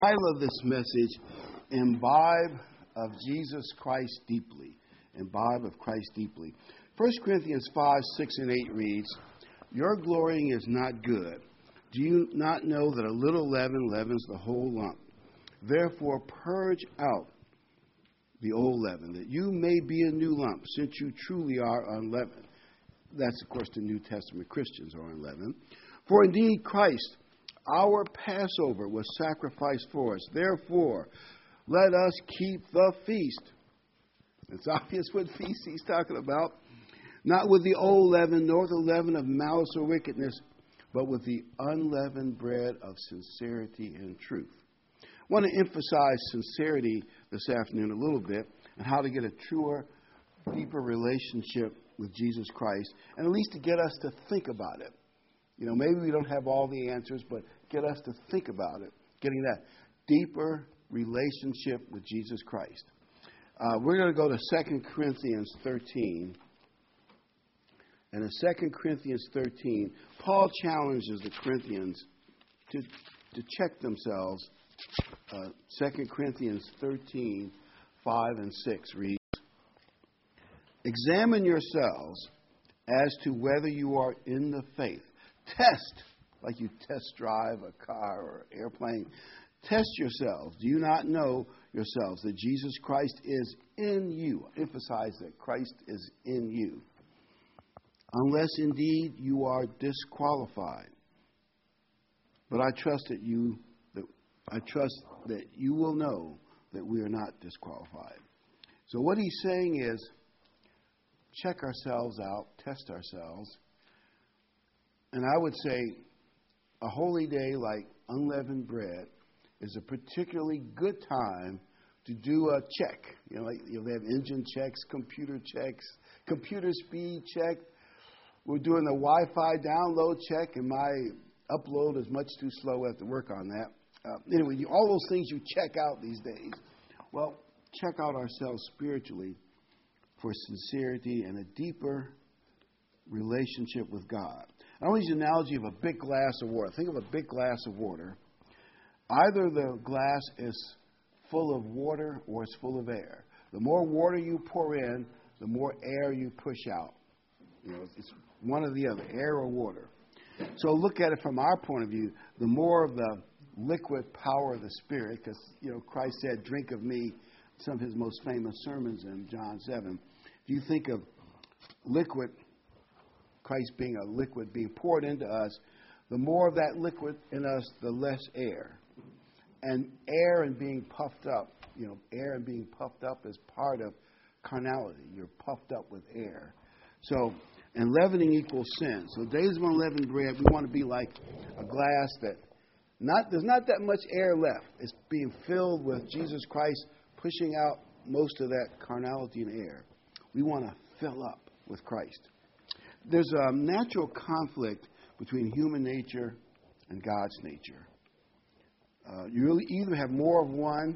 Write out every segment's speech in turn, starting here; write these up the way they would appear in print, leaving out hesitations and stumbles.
Title of this message, Imbibe of Jesus Christ Deeply. Imbibe of Christ Deeply. 1 Corinthians 5, 6, and 8 reads, Your glorying is not good. Do you not know that a little leaven leavens the whole lump? Therefore purge out the old leaven, that you may be a new lump, since you truly are unleavened. That's, of course, the New Testament Christians are unleavened. For indeed Christ, our Passover, was sacrificed for us. Therefore, let us keep the feast. It's obvious what feast he's talking about. Not with the old leaven, nor the leaven of malice or wickedness, but with the unleavened bread of sincerity and truth. I want to emphasize sincerity this afternoon a little bit, and how to get a truer, deeper relationship with Jesus Christ, and at least to get us to think about it. You know, maybe we don't have all the answers, but get us to think about it, getting that deeper relationship with Jesus Christ. We're going to go to 2 Corinthians 13. And in 2 Corinthians 13, Paul challenges the Corinthians to check themselves. 2 Corinthians 13, 5 and 6 reads, Examine yourselves as to whether you are in the faith. Test, like you test drive a car or airplane. Test yourselves. Do you not know yourselves that Jesus Christ is in you? Emphasize that Christ is in you. Unless indeed you are disqualified. But I trust that you will know that we are not disqualified. So what he's saying is, check ourselves out, test ourselves. And I would say a holy day like unleavened bread is a particularly good time to do a check. You know, like they have engine checks, computer speed check. We're doing the Wi-Fi download check, and my upload is much too slow. I have to work on that. Anyway, all those things you check out these days. Well, check out ourselves spiritually for sincerity and a deeper relationship with God. I want to use the analogy of a big glass of water. Think of a big glass of water. Either the glass is full of water or it's full of air. The more water you pour in, the more air you push out. You know, it's one or the other, air or water. So look at it from our point of view. The more of the liquid power of the Spirit, because, you know, Christ said, drink of me, some of his most famous sermons in John 7. If you think of liquid, Christ being a liquid being poured into us, the more of that liquid in us, the less air. And air and being puffed up, you know, air and being puffed up is part of carnality. You're puffed up with air. So, and leavening equals sin. So days of unleavened bread, we want to be like a glass that there's not that much air left. It's being filled with Jesus Christ, pushing out most of that carnality and air. We want to fill up with Christ. There's a natural conflict between human nature and God's nature. You really either have more of one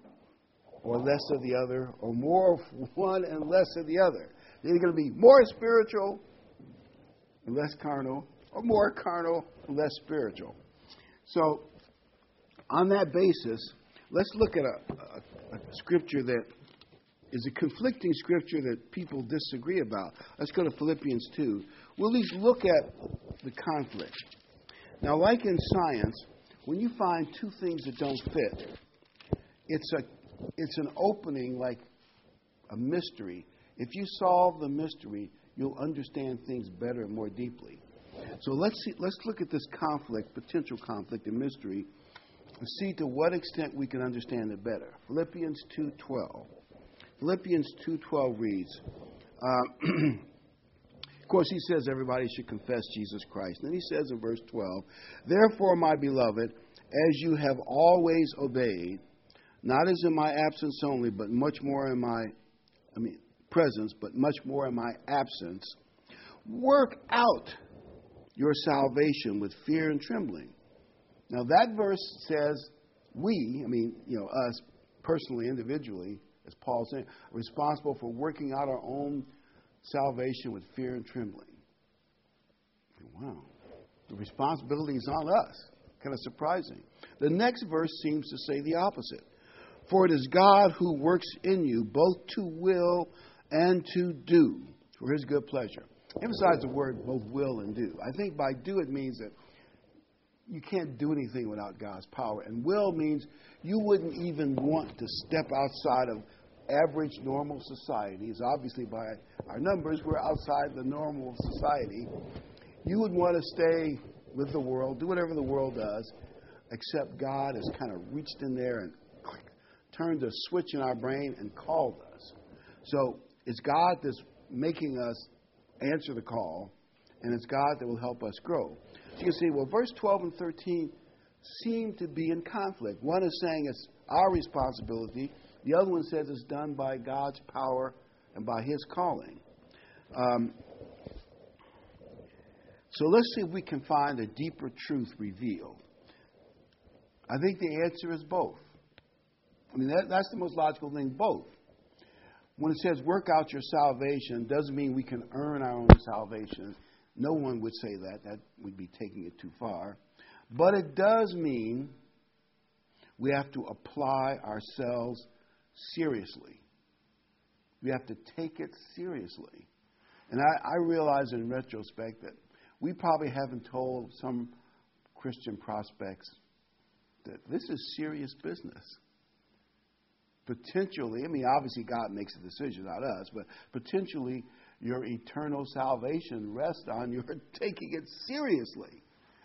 or less of the other, or more of one and less of the other. You're either going to be more spiritual and less carnal, or more carnal and less spiritual. So, on that basis, let's look at a scripture that is a conflicting scripture that people disagree about. Let's go to Philippians 2. We'll at least look at the conflict. Now, like in science, when you find two things that don't fit, it's an opening like a mystery. If you solve the mystery, you'll understand things better and more deeply. So let's look at this conflict, potential conflict and mystery, and see to what extent we can understand it better. Philippians 2:12. Philippians 2:12 reads, of course, he says everybody should confess Jesus Christ. And then he says in verse 12, Therefore, my beloved, as you have always obeyed, not as in my absence only, but much more in my presence, but much more in my absence, work out your salvation with fear and trembling. Now, that verse says us personally, individually, as Paul's saying, are responsible for working out our own salvation with fear and trembling. Wow. The responsibility is on us. Kind of surprising. The next verse seems to say the opposite. For it is God who works in you both to will and to do for his good pleasure. Emphasize the word both will and do. I think by do it means that you can't do anything without God's power. And will means you wouldn't even want to step outside of average normal societies. Obviously, by our numbers, we're outside the normal society. You would want to stay with the world, do whatever the world does, except God has kind of reached in there and turned a switch in our brain and called us. So it's God that's making us answer the call, and it's God that will help us grow. So you can see, well, verse 12 and 13 seem to be in conflict. One is saying it's our responsibility. The other one says it's done by God's power and by his calling. So let's see if we can find a deeper truth revealed. I think the answer is both. I mean, that's the most logical thing, both. When it says work out your salvation, doesn't mean we can earn our own salvation. No one would say that. That would be taking it too far. But it does mean we have to apply ourselves seriously. We have to take it seriously. And I realize in retrospect that we probably haven't told some Christian prospects that this is serious business. Potentially, I mean, obviously God makes a decision, not us, but potentially your eternal salvation rests on your taking it seriously.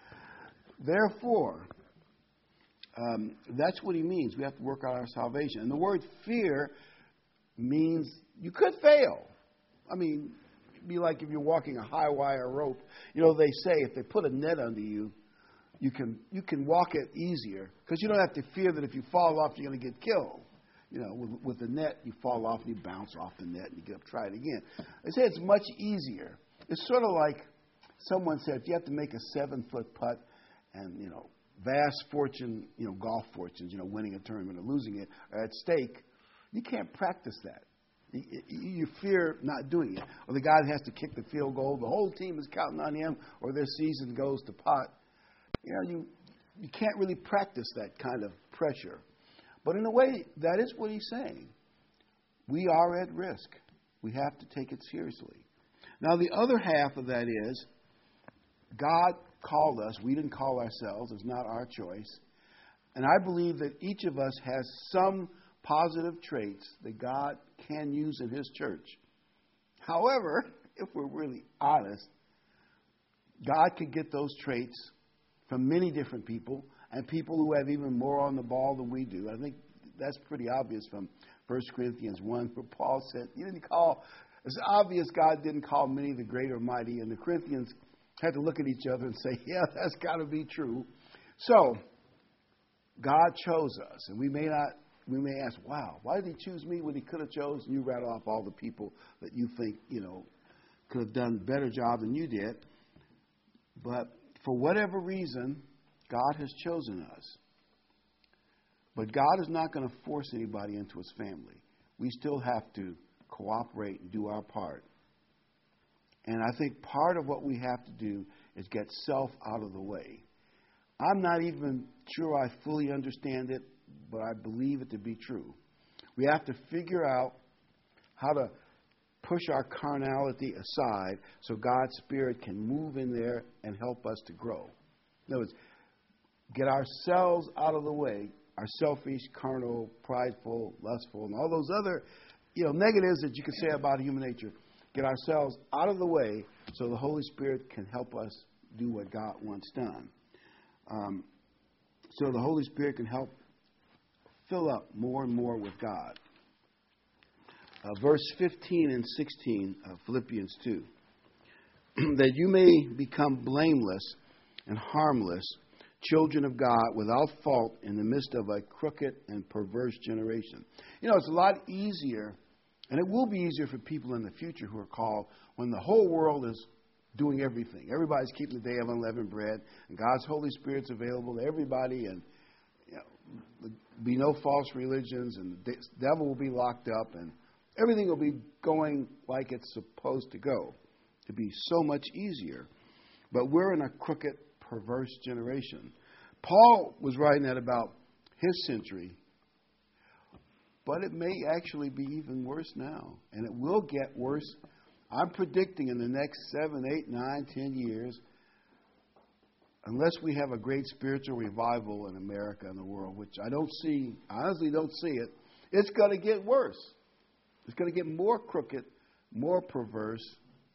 Therefore, that's what he means. We have to work out our salvation. And the word fear means you could fail. I mean, it'd be like if you're walking a high wire rope. You know, they say if they put a net under you, you can walk it easier because you don't have to fear that if you fall off, you're going to get killed. You know, with the net, you fall off and you bounce off the net and you get up, try it again. They say it's much easier. It's sort of like someone said, if you have to make a 7-foot putt and, you know, vast fortune, you know, golf fortunes, you know, winning a tournament or losing it are at stake, you can't practice that. You fear not doing it. Or the guy that has to kick the field goal, the whole team is counting on him, or their season goes to pot. You know, you can't really practice that kind of pressure. But in a way, that is what he's saying. We are at risk. We have to take it seriously. Now, the other half of that is God called us. We didn't call ourselves. It's not our choice. And I believe that each of us has some positive traits that God can use in his church. However, if we're really honest, God could get those traits from many different people, and people who have even more on the ball than we do. I think that's pretty obvious from 1 Corinthians 1, where Paul said, it's obvious God didn't call many the great or mighty, and the Corinthians had to look at each other and say, yeah, that's got to be true. So, God chose us, and we may ask, wow, why did he choose me when he could have chosen? You rattle off all the people that you think, could have done a better job than you did. But for whatever reason, God has chosen us. But God is not going to force anybody into his family. We still have to cooperate and do our part. And I think part of what we have to do is get self out of the way. I'm not even sure I fully understand it, but I believe it to be true. We have to figure out how to push our carnality aside so God's Spirit can move in there and help us to grow. In other words, get ourselves out of the way, our selfish, carnal, prideful, lustful, and all those other, negatives that you can say about human nature. Get ourselves out of the way so the Holy Spirit can help us do what God wants done. So the Holy Spirit can help fill up more and more with God. Verse 15 and 16 of Philippians 2. That you may become blameless and harmless, children of God, without fault in the midst of a crooked and perverse generation. It's a lot easier, and it will be easier for people in the future who are called when the whole world is doing everything. Everybody's keeping the day of unleavened bread, and God's Holy Spirit's available to everybody, and there'll be no false religions, and the devil will be locked up, and everything will be going like it's supposed to go. It'd be so much easier. But we're in a crooked, perverse generation. Paul was writing that about his century, but it may actually be even worse now, and it will get worse. I'm predicting in the next 7, 8, 9, 10 years, unless we have a great spiritual revival in America and the world, which I don't see, I honestly don't see it, it's going to get worse. It's going to get more crooked, more perverse,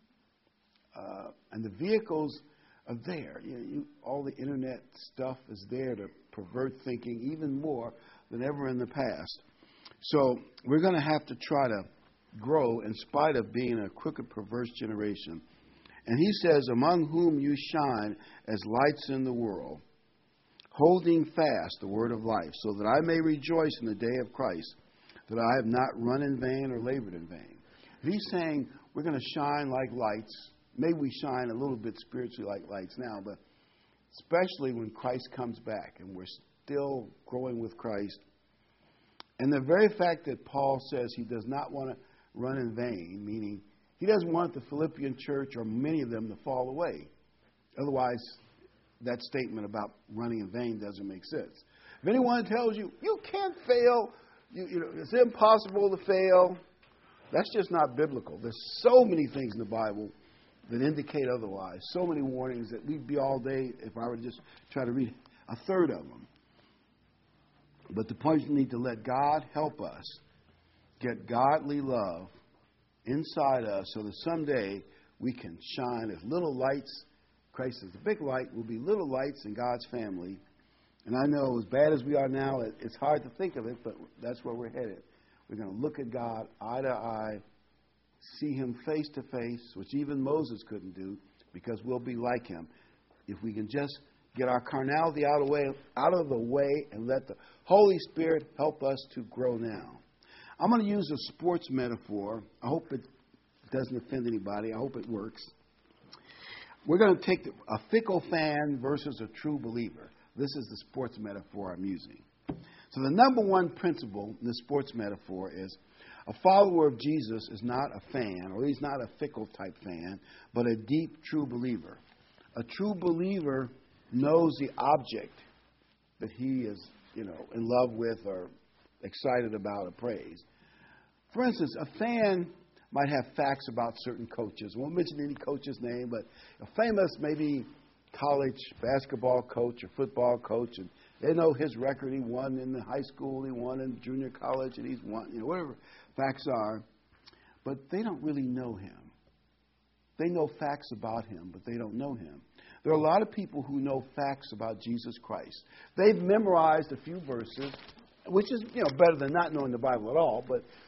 and the vehicles are there. All the internet stuff is there to pervert thinking even more than ever in the past. So we're going to have to try to grow in spite of being a crooked, perverse generation. And he says, among whom you shine as lights in the world, holding fast the word of life, so that I may rejoice in the day of Christ, that I have not run in vain or labored in vain. He's saying we're going to shine like lights. Maybe we shine a little bit spiritually like lights now, but especially when Christ comes back and we're still growing with Christ. And the very fact that Paul says he does not want to run in vain, meaning he doesn't want the Philippian church or many of them to fall away. Otherwise, that statement about running in vain doesn't make sense. If anyone tells you, you can't fail, it's impossible to fail, that's just not biblical. There's so many things in the Bible that indicate otherwise. So many warnings that we'd be all day if I were to just try to read a third of them. But the point is we need to let God help us get godly love inside us so that someday we can shine as little lights. Christ is the big light. We'll be little lights in God's family. And I know as bad as we are now, it's hard to think of it, but that's where we're headed. We're going to look at God eye to eye, see him face to face, which even Moses couldn't do, because we'll be like him. If we can just get our carnality out of the way and let the Holy Spirit help us to grow now. I'm going to use a sports metaphor. I hope it doesn't offend anybody. I hope it works. We're going to take a fickle fan versus a true believer. This is the sports metaphor I'm using. So the number one principle in the sports metaphor is a follower of Jesus is not a fan, or he's not a fickle type fan, but a deep, true believer. A true believer knows the object that he is, in love with or excited about or praised. For instance, a fan might have facts about certain coaches. I won't mention any coach's name, but a famous maybe college basketball coach or football coach, and they know his record. He won in the high school, he won in junior college, and he's won, whatever facts are. But they don't really know him. They know facts about him, but they don't know him. There are a lot of people who know facts about Jesus Christ. They've memorized a few verses, which is better than not knowing the Bible at all,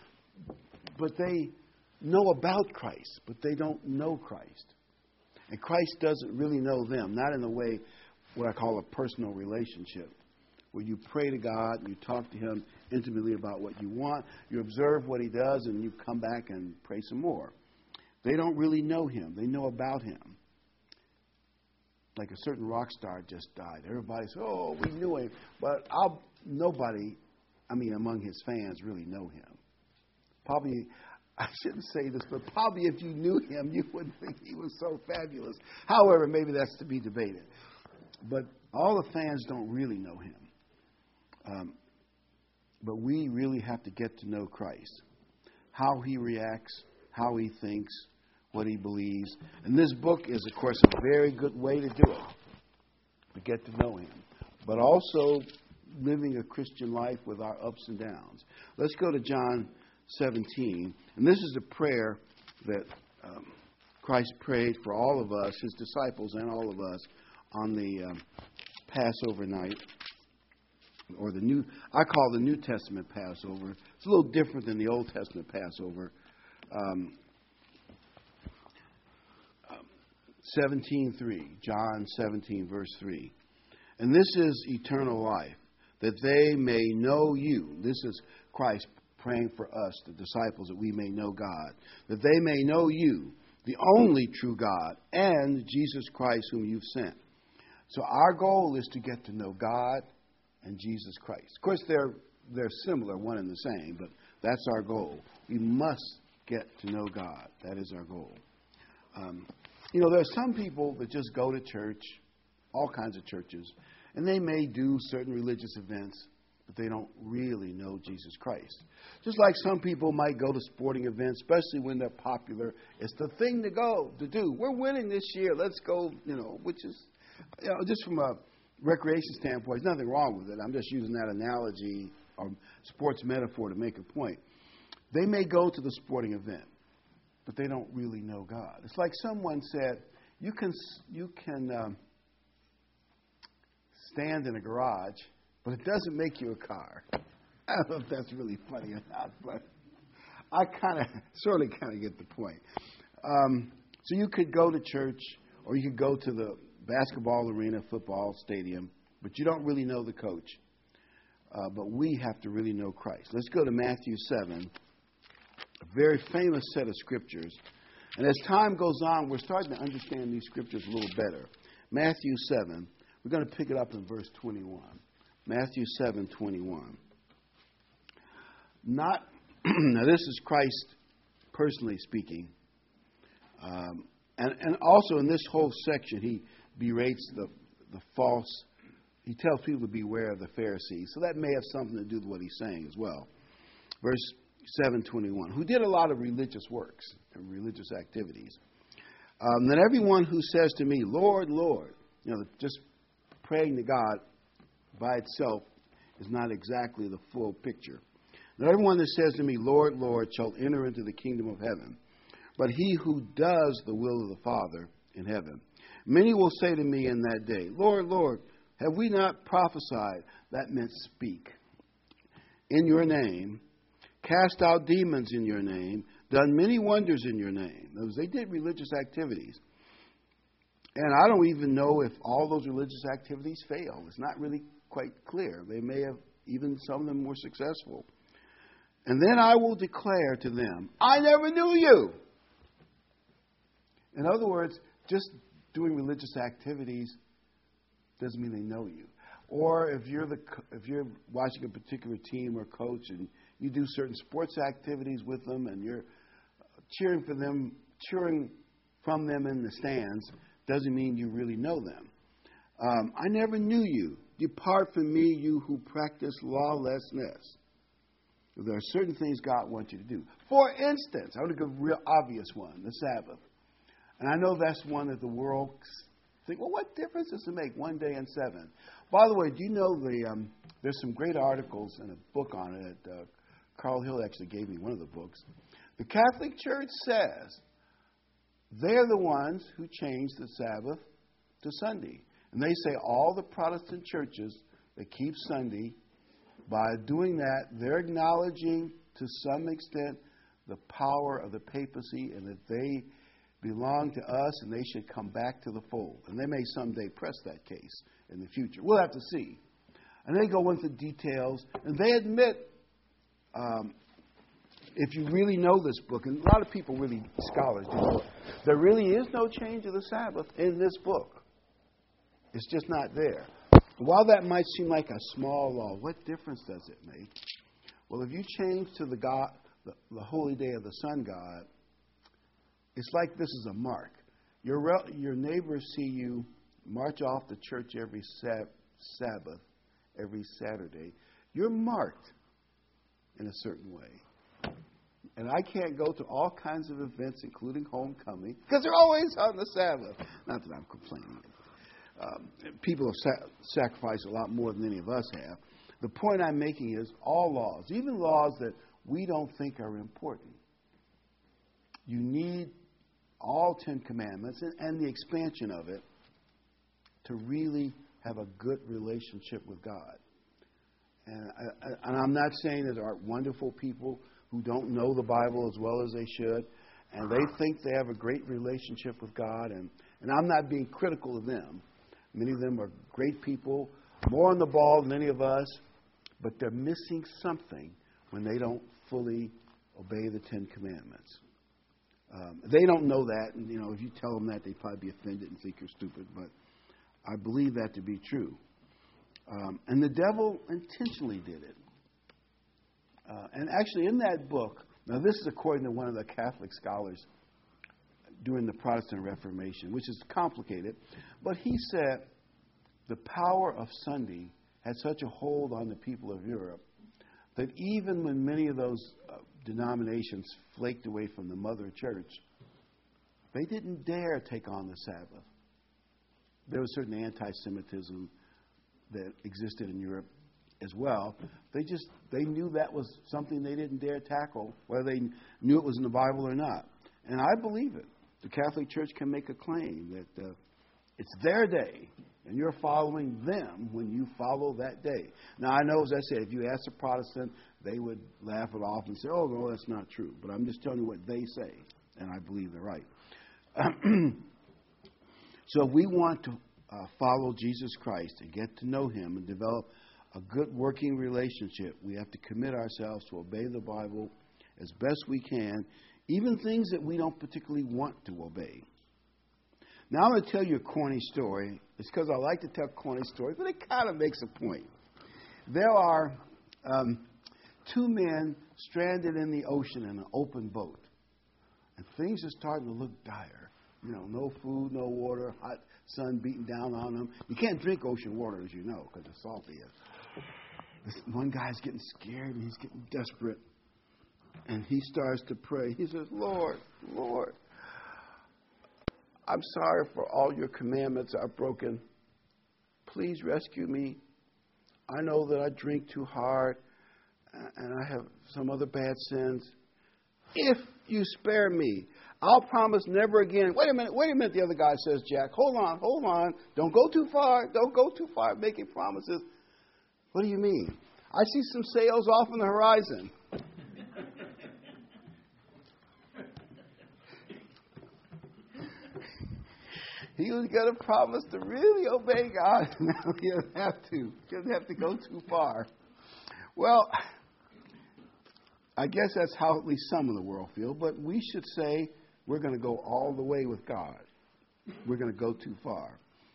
but they know about Christ, but they don't know Christ. And Christ doesn't really know them, not in the way what I call a personal relationship, where you pray to God and you talk to him intimately about what you want, you observe what he does, and you come back and pray some more. They don't really know him. They know about him. Like a certain rock star just died. Everybody says, oh, we knew him. But nobody, among his fans, really know him. Probably, I shouldn't say this, but probably if you knew him, you wouldn't think he was so fabulous. However, maybe that's to be debated. But all the fans don't really know him. But we really have to get to know Christ. How he reacts, how he thinks, what he believes. And this book is, of course, a very good way to do it, to get to know him. But also living a Christian life with our ups and downs. Let's go to John 17. And this is a prayer that Christ prayed for all of us, his disciples and all of us, on the Passover night, or I call the New Testament Passover. It's a little different than the Old Testament Passover. 17:3, John 17, verse 3. And this is eternal life, that they may know you. This is Christ praying for us, the disciples, that we may know God. That they may know you, the only true God, and Jesus Christ whom you've sent. So our goal is to get to know God and Jesus Christ. Of course, they're similar, one and the same, but that's our goal. We must get to know God. That is our goal. There are some people that just go to church, all kinds of churches, And they may do certain religious events, but they don't really know Jesus Christ. Just like some people might go to sporting events, especially when they're popular. It's the thing to go, to do. We're winning this year. Let's go, which is, just from a recreation standpoint, there's nothing wrong with it. I'm just using that analogy or sports metaphor to make a point. They may go to the sporting event, but they don't really know God. It's like someone said, you can stand in a garage, but it doesn't make you a car. I don't know if that's really funny or not, but I sort of get the point. So you could go to church, or you could go to the basketball arena, football stadium, but you don't really know the coach. But we have to really know Christ. Let's go to Matthew 7, a very famous set of scriptures. And as time goes on, we're starting to understand these scriptures a little better. Matthew 7, we're going to pick it up in verse 21. Matthew 7:21. Now this is Christ personally speaking. And also in this whole section, he berates the false. He tells people to beware of the Pharisees. So that may have something to do with what he's saying as well. Verse 7:21. Who did a lot of religious works and religious activities. Then everyone who says to me, Lord, Lord, just praying to God by itself is not exactly the full picture. Not everyone that says to me, Lord, Lord, shall enter into the kingdom of heaven, but he who does the will of the Father in heaven. Many will say to me in that day, Lord, Lord, have we not prophesied, that meant speak, in your name, cast out demons in your name, done many wonders in your name? In other words, they did religious activities. And I don't even know if all those religious activities failed. It's not really quite clear. They may have, even some of them were successful. And then I will declare to them, I never knew you. In other words, just doing religious activities doesn't mean they know you. Or if you're watching a particular team or coach and you do certain sports activities with them and you're cheering from them in the stands, doesn't mean you really know them. I never knew you. Depart from me, you who practice lawlessness. There are certain things God wants you to do. For instance, I want to give a real obvious one, the Sabbath. And I know that's one that the world think, well, what difference does it make, 1 day and 7? By the way, do you know there's some great articles and a book on it. Carl Hill actually gave me one of the books. The Catholic Church says they're the ones who changed the Sabbath to Sunday. And they say all the Protestant churches that keep Sunday, by doing that, they're acknowledging to some extent the power of the papacy and that they belong to us and they should come back to the fold. And they may someday press that case in the future. We'll have to see. And they go into details, and they admit, if you really know this book, and a lot of people, really scholars, do know it, there really is no change of the Sabbath in this book. It's just not there. While that might seem like a small law, what difference does it make? Well, if you change to the holy day of the sun god, it's like this is a mark. Your neighbors see you march off to church every Sabbath, every Saturday. You're marked in a certain way. And I can't go to all kinds of events, including homecoming, because they're always on the Sabbath. Not that I'm complaining. People have sacrificed a lot more than any of us have. The point I'm making is all laws, even laws that we don't think are important, you need all 10 commandments and the expansion of it to really have a good relationship with God. And I'm not saying that there aren't wonderful people who don't know the Bible as well as they should, and they think they have a great relationship with God, and I'm not being critical of them. Many of them are great people, more on the ball than any of us, but they're missing something when they don't fully obey the 10 Commandments. They don't know that, and if you tell them that, they'd probably be offended and think you're stupid, but I believe that to be true. And the devil intentionally did it. And actually in that book, now this is according to one of the Catholic scholars during the Protestant Reformation, which is complicated, but he said the power of Sunday had such a hold on the people of Europe that even when many of those denominations flaked away from the mother church, they didn't dare take on the Sabbath. There was certain anti-Semitism that existed in Europe as well. They knew that was something they didn't dare tackle, whether they knew it was in the Bible or not. And I believe it. The Catholic Church can make a claim that it's their day, and you're following them when you follow that day. Now, I know, as I said, if you ask a Protestant, they would laugh it off and say, oh, no, that's not true. But I'm just telling you what they say, and I believe they're right. So if we want to follow Jesus Christ and get to know Him and develop a good working relationship, we have to commit ourselves to obey the Bible as best we can, even things that we don't particularly want to obey. Now I'm going to tell you a corny story. It's because I like to tell corny stories, but it kind of makes a point. There are two men stranded in the ocean in an open boat, and things are starting to look dire. You know, no food, no water, hot sun beating down on them. You can't drink ocean water, as you know, because it's salty. This one guy's getting scared, and he's getting desperate. And he starts to pray. He says, Lord, Lord, I'm sorry for all your commandments I've broken. Please rescue me. I know that I drink too hard, and I have some other bad sins. If you spare me, I'll promise never again. Wait a minute, the other guy says, Jack. Hold on. Don't go too far. Making promises. What do you mean? I see some sails off on the horizon. He was going to promise to really obey God. Now he doesn't have to. He doesn't have to go too far. Well, I guess that's how at least some of the world feel. But we should say we're going to go all the way with God. We're going to go too far.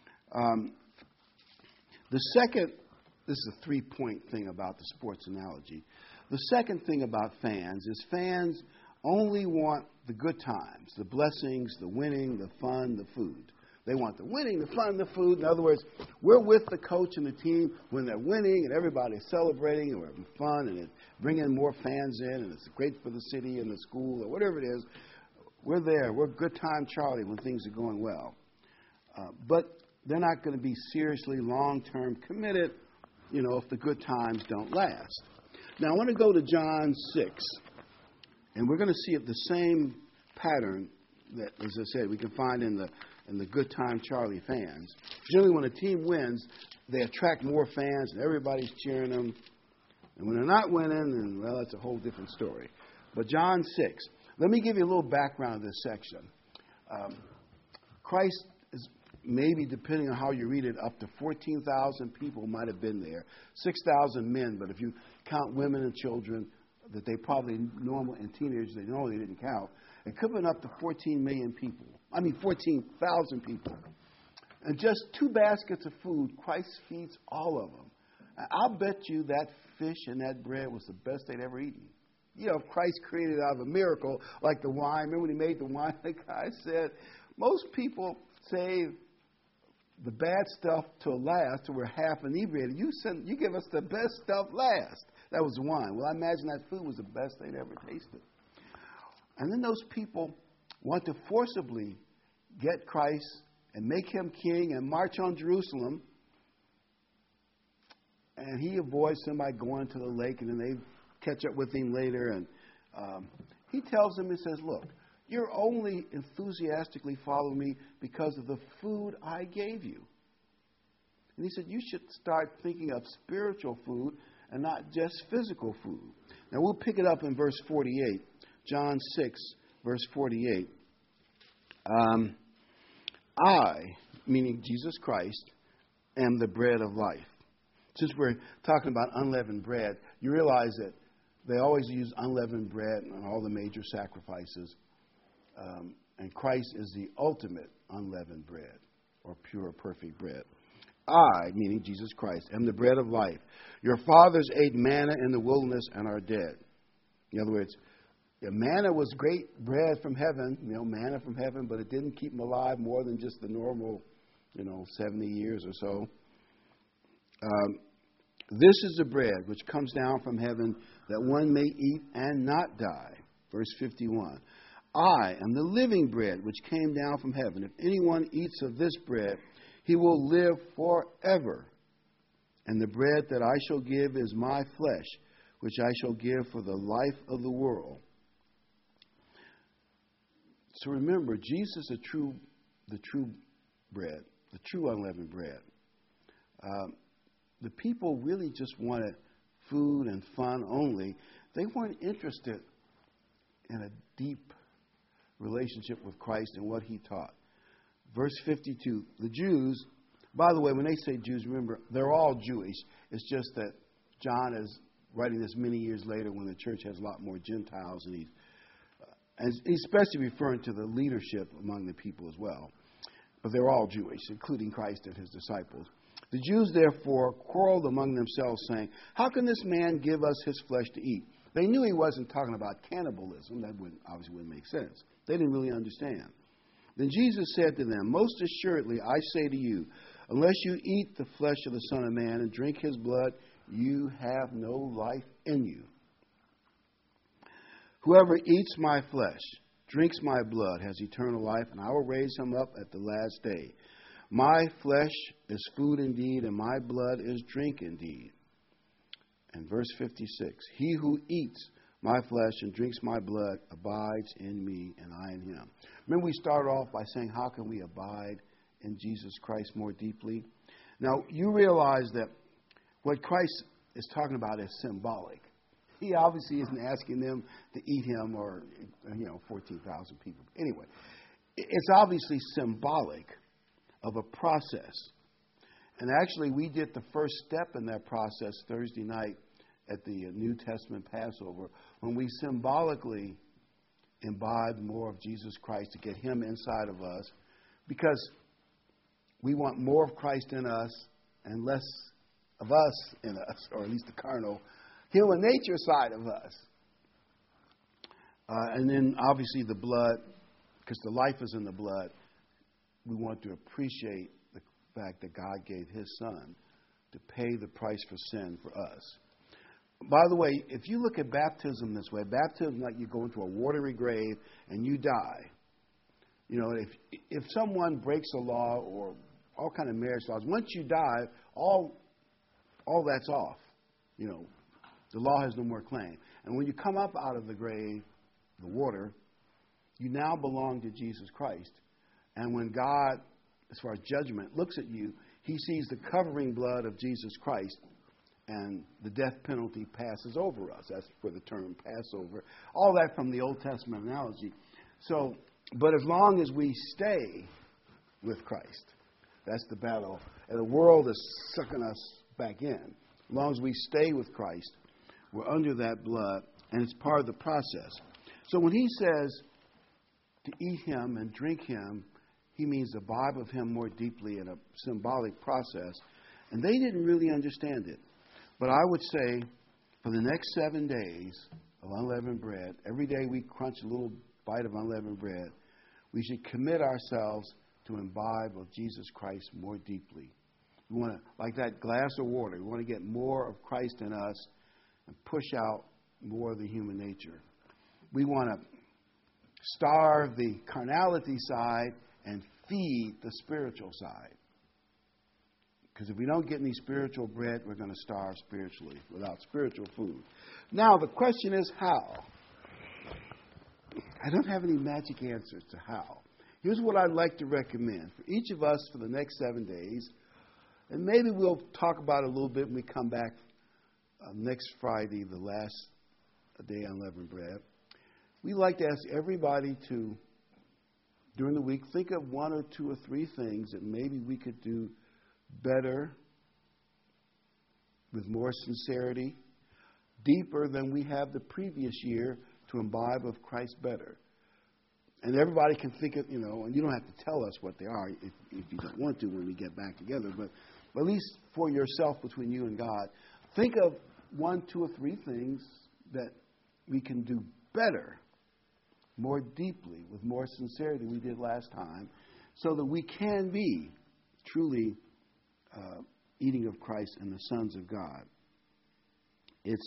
The second, this is a 3-point thing about the sports analogy. The second thing about fans is fans only want the good times, the blessings, the winning, the fun, the food. They want the winning, the fun, the food. In other words, we're with the coach and the team when they're winning and everybody's celebrating and we're having fun and it's bringing more fans in and it's great for the city and the school or whatever it is. We're there. We're good time Charlie when things are going well. But they're not going to be seriously long-term committed, if the good times don't last. Now, I want to go to John 6, and we're going to see if the same pattern that, as I said, we can find in the good time Charlie fans. Generally, when a team wins, they attract more fans, and everybody's cheering them. And when they're not winning, then, well, that's a whole different story. But John 6. Let me give you a little background of this section. Christ is maybe, depending on how you read it, up to 14,000 people might have been there. 6,000 men, but if you count women and children, that they probably normal and teenagers, they normally didn't count. It could have been up to 14 million people. 14,000 people. And just 2 baskets of food, Christ feeds all of them. I'll bet you that fish and that bread was the best they'd ever eaten. If Christ created out of a miracle, like the wine. Remember when he made the wine? The guy said, most people save the bad stuff till last, till we're half inebriated. You give us the best stuff last. That was wine. Well, I imagine that food was the best they'd ever tasted. And then those people want to forcibly get Christ and make him king and march on Jerusalem. And he avoids somebody going to the lake, and then they catch up with him later. And he tells them, he says, look, you're only enthusiastically following me because of the food I gave you. And he said, you should start thinking of spiritual food and not just physical food. Now, we'll pick it up in verse 48. John 6, verse 48. I, meaning Jesus Christ, am the bread of life. Since we're talking about unleavened bread, you realize that they always use unleavened bread on all the major sacrifices. And Christ is the ultimate unleavened bread, or pure, perfect bread. I, meaning Jesus Christ, am the bread of life. Your fathers ate manna in the wilderness and are dead. In other words, manna was great bread from heaven, manna from heaven, but it didn't keep them alive more than just the normal, 70 years or so. This is the bread which comes down from heaven, that one may eat and not die. Verse 51. I am the living bread which came down from heaven. If anyone eats of this bread, he will live forever. And the bread that I shall give is my flesh, which I shall give for the life of the world. So remember, Jesus is the true bread, the true unleavened bread. The people really just wanted food and fun only. They weren't interested in a deep relationship with Christ and what he taught. Verse 52, the Jews, by the way, when they say Jews, remember, they're all Jewish. It's just that John is writing this many years later when the church has a lot more Gentiles, and he's especially referring to the leadership among the people as well. But they're all Jewish, including Christ and his disciples. The Jews, therefore, quarreled among themselves, saying, how can this man give us his flesh to eat? They knew he wasn't talking about cannibalism. That obviously wouldn't make sense. They didn't really understand. Then Jesus said to them, most assuredly, I say to you, unless you eat the flesh of the Son of Man and drink his blood, you have no life in you. Whoever eats my flesh, drinks my blood, has eternal life, and I will raise him up at the last day. My flesh is food indeed, and my blood is drink indeed. And verse 56, he who eats my flesh and drinks my blood abides in me, and I in him. Remember, we started off by saying, how can we abide in Jesus Christ more deeply? Now, you realize that what Christ is talking about is symbolic. He obviously isn't asking them to eat him or, 14,000 people. Anyway, it's obviously symbolic of a process. And actually, we did the first step in that process Thursday night at the New Testament Passover, when we symbolically imbibe more of Jesus Christ to get him inside of us, because we want more of Christ in us and less of us in us, or at least the carnal, human nature side of us. And then, obviously, the blood, because the life is in the blood, we want to appreciate the fact that God gave his Son to pay the price for sin for us. By the way, if you look at baptism this way, baptism like you go into a watery grave and you die. If someone breaks a law or all kind of marriage laws, once you die, all that's off. The law has no more claim. And when you come up out of the grave, the water, you now belong to Jesus Christ. And when God, as far as judgment, looks at you, he sees the covering blood of Jesus Christ, and the death penalty passes over us. That's for the term Passover. All that from the Old Testament analogy. So, but as long as we stay with Christ, that's the battle. And the world is sucking us back in. As long as we stay with Christ, we're under that blood, and it's part of the process. So when he says to eat him and drink him, he means to imbibe of him more deeply in a symbolic process. And they didn't really understand it. But I would say for the next 7 days of unleavened bread, every day we crunch a little bite of unleavened bread, we should commit ourselves to imbibe of Jesus Christ more deeply. We want to, like that glass of water, we want to get more of Christ in us and push out more of the human nature. We want to starve the carnality side and feed the spiritual side. Because if we don't get any spiritual bread, we're going to starve spiritually without spiritual food. Now, the question is how? I don't have any magic answers to how. Here's what I'd like to recommend for each of us for the next 7 days. And maybe we'll talk about it a little bit when we come back next Friday, the last day on unleavened bread. We'd like to ask everybody to, during the week, think of 1 or 2 or 3 things that maybe we could do better, with more sincerity, deeper than we have the previous year to imbibe of Christ better. And everybody can think of, and you don't have to tell us what they are if you don't want to when we get back together, but at least for yourself, between you and God, think of 1, 2, or 3 things that we can do better, more deeply, with more sincerity we did last time, so that we can be truly eating of Christ and the sons of God. It's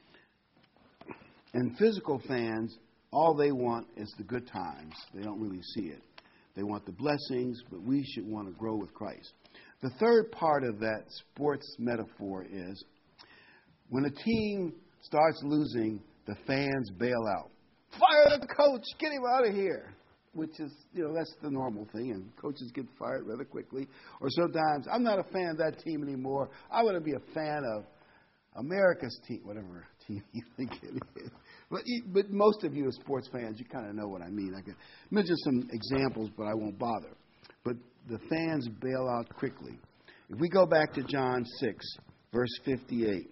and physical fans, all they want is the good times. They don't really see it. They want the blessings, but we should want to grow with Christ. The third part of that sports metaphor is when a team starts losing, the fans bail out. Fire the coach! Get him out of here! Which is, that's the normal thing, and coaches get fired rather quickly. Or sometimes, I'm not a fan of that team anymore. I want to be a fan of America's team, whatever team you think it is. But most of you as sports fans, you kind of know what I mean. I can mention some examples, but I won't bother. But the fans bail out quickly. If we go back to John 6, verse 58.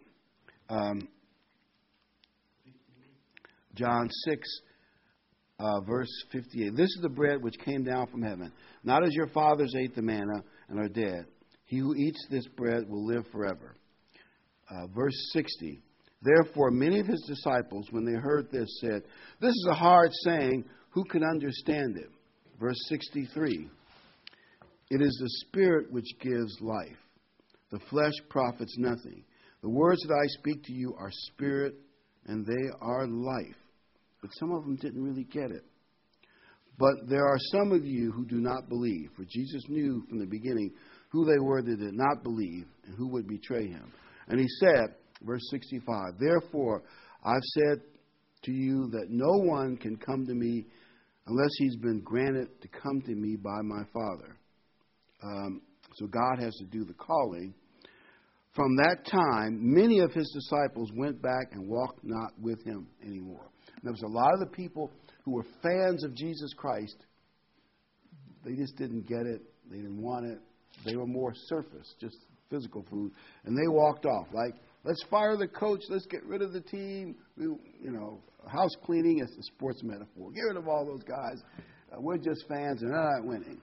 John 6, verse 58. This is the bread which came down from heaven. Not as your fathers ate the manna and are dead. He who eats this bread will live forever. Verse 60. Therefore, many of his disciples, when they heard this, said, this is a hard saying. Who can understand it? Verse 63. It is the Spirit which gives life. The flesh profits nothing. The words that I speak to you are spirit, and they are life. But some of them didn't really get it. But there are some of you who do not believe. For Jesus knew from the beginning who they were that did not believe and who would betray him. And he said, verse 65, therefore I've said to you that no one can come to me unless he's been granted to come to me by my Father. So God has to do the calling. From that time, many of his disciples went back and walked not with him anymore. And there was a lot of the people who were fans of Jesus Christ. They just didn't get it. They didn't want it. They were more surface, just physical food. And they walked off like, let's fire the coach. Let's get rid of the team. House cleaning is a sports metaphor. Get rid of all those guys. We're just fans and they're not winning.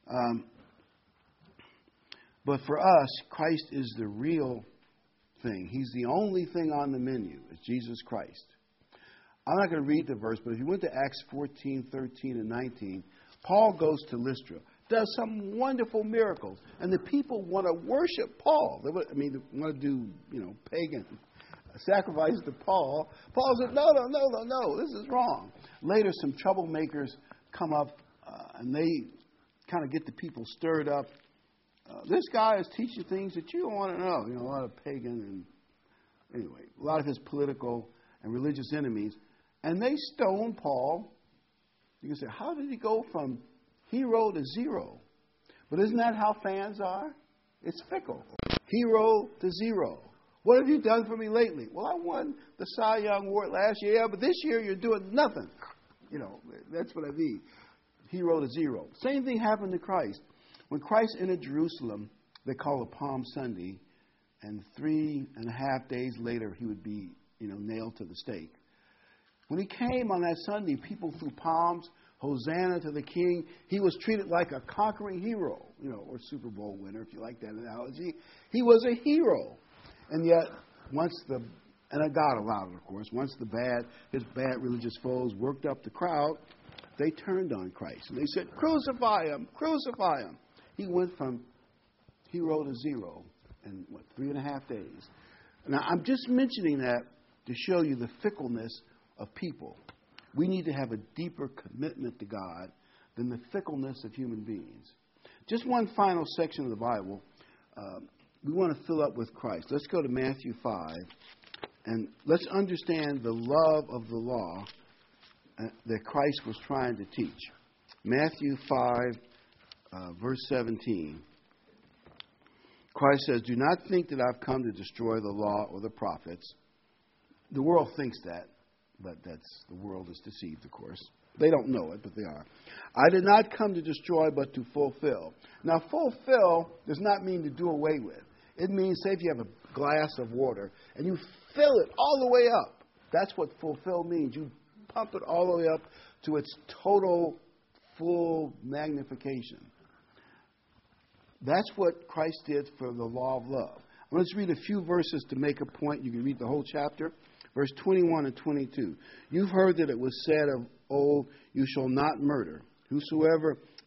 But for us, Christ is the real thing. He's the only thing on the menu. It's Jesus Christ. I'm not going to read the verse, but if you went to Acts 14, 13, and 19, Paul goes to Lystra, does some wonderful miracles, and the people want to worship Paul. They want to do, pagan sacrifices to Paul. Paul said, no, this is wrong. Later, some troublemakers come up, and they kind of get the people stirred up. This guy is teaching things that you don't want to know. A lot of pagan and, anyway, a lot of his political and religious enemies. And they stone Paul. You can say, how did he go from hero to zero? But isn't that how fans are? It's fickle. Hero to zero. What have you done for me lately? Well, I won the Cy Young Award last year, but this year you're doing nothing. That's what I mean. Hero to zero. Same thing happened to Christ. When Christ entered Jerusalem, they call it Palm Sunday, and 3.5 days later he would be, nailed to the stake. When he came on that Sunday, people threw palms, Hosanna to the King. He was treated like a conquering hero, or Super Bowl winner, if you like that analogy. He was a hero. And yet, and God allowed it, of course, once his bad religious foes worked up the crowd, they turned on Christ. And they said, crucify him, crucify him. He went from hero to zero in, 3.5 days. Now, I'm just mentioning that to show you the fickleness of people. We need to have a deeper commitment to God than the fickleness of human beings. Just one final section of the Bible. We want to fill up with Christ. Let's go to Matthew 5, and let's understand the love of the law that Christ was trying to teach. Matthew 5, verse 17. Christ says, do not think that I've come to destroy the law or the prophets. The world thinks that, but the world is deceived, of course. They don't know it, but they are. I did not come to destroy, but to fulfill. Now, fulfill does not mean to do away with. It means, say if you have a glass of water and you fill it all the way up. That's what fulfill means. You pump it all the way up to its total, full magnification. That's what Christ did for the law of love. Let's read a few verses to make a point. You can read the whole chapter. Verse 21 and 22. You've heard that it was said of old, you shall not murder. Whosoever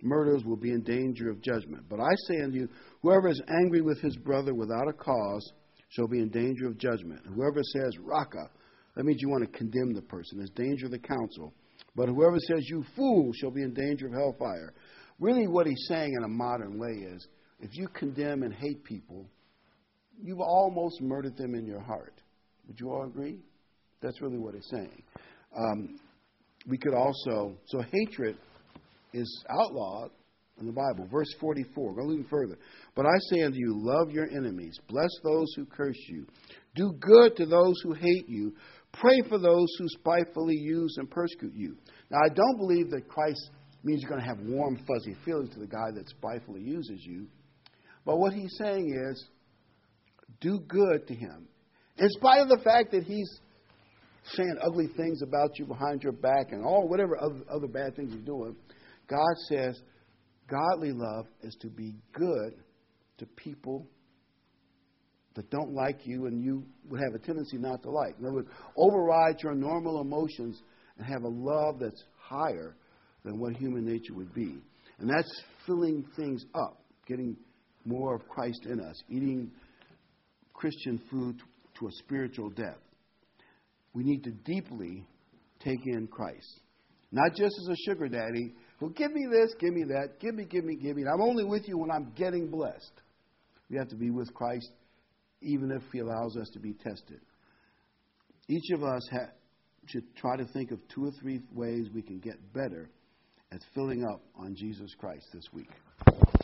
murderers will be in danger of judgment. But I say unto you, whoever is angry with his brother without a cause shall be in danger of judgment. Whoever says, Raka, that means you want to condemn the person. There's danger of the council. But whoever says, you fool, shall be in danger of hellfire. Really what he's saying in a modern way is, if you condemn and hate people, you've almost murdered them in your heart. Would you all agree? That's really what he's saying. We could also, so hatred is outlawed in the Bible. Verse 44, go a little further. But I say unto you, love your enemies, bless those who curse you, do good to those who hate you, pray for those who spitefully use and persecute you. Now, I don't believe that Christ means you're going to have warm, fuzzy feelings to the guy that spitefully uses you. But what he's saying is, do good to him. In spite of the fact that he's saying ugly things about you behind your back and all whatever other bad things he's doing, God says godly love is to be good to people that don't like you and you would have a tendency not to like. In other words, override your normal emotions and have a love that's higher than what human nature would be. And that's filling things up, getting more of Christ in us, eating Christian food to a spiritual depth. We need to deeply take in Christ. Not just as a sugar daddy who, give me this, give me that, give me. And I'm only with you when I'm getting blessed. We have to be with Christ even if he allows us to be tested. Each of us should try to think of 2 or 3 ways we can get better at filling up on Jesus Christ this week.